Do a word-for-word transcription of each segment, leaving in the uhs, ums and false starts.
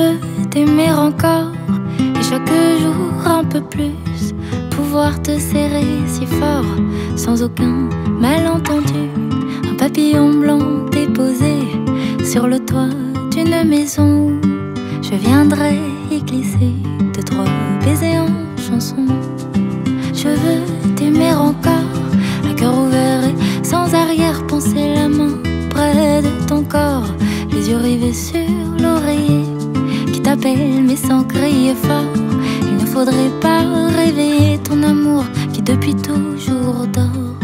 veux t'aimer encore, et chaque jour un peu plus, pouvoir te serrer si fort, sans aucun malentendu. Un papillon blanc déposé sur le toit d'une maison où je viendrai y glisser deux, trois baisers en chanson. Je veux t'aimer encore, un cœur ouvert et sans arrière-pensée, la main près de ton corps, les yeux rivés sur l'oreiller qui t'appelle mais sans crier fort. Il ne faudrait pas réveiller ton amour qui depuis toujours dort.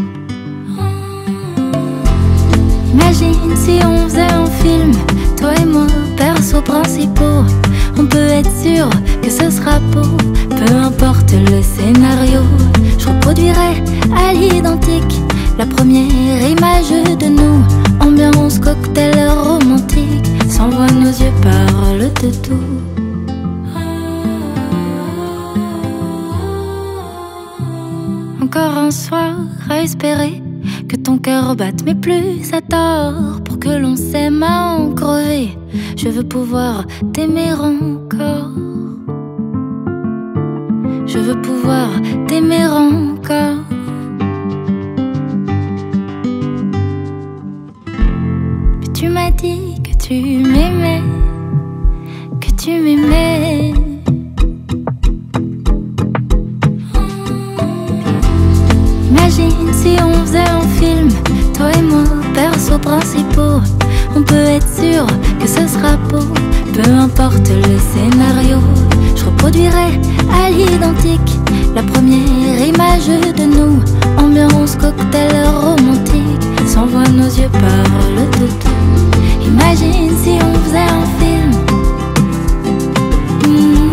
Imagine si on faisait un film, toi et moi, persos principaux. On peut être sûr que ce sera beau, peu importe le scénario. Je reproduirai à l'identique la première image de nous, ambiance cocktail romantique, s'envoie nos yeux parlent de tout. Encore un soir à espérer que ton cœur batte mais plus à tort, pour que l'on s'aime à en crever. Je veux pouvoir t'aimer encore, je veux pouvoir t'aimer encore. Mais tu m'as dit que tu m'aimais, que tu m'aimais. Imagine si on faisait un film, toi et moi, persos principaux. On peut être sûr que ce sera beau, peu importe le scénario. Je reproduirai à l'identique la première image de nous, ambiance cocktail romantique, s'envoie nos yeux parlent de tout. Imagine si on faisait un film. mmh.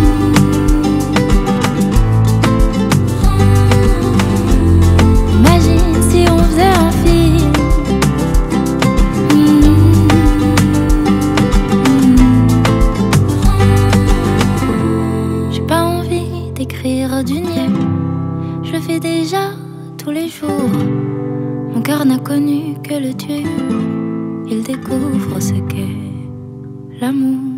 Imagine si on faisait un film. J'ai pas envie d'écrire du niais, je le fais déjà tous les jours. Mon cœur n'a connu que le dur, il découvre ce qu'est l'amour.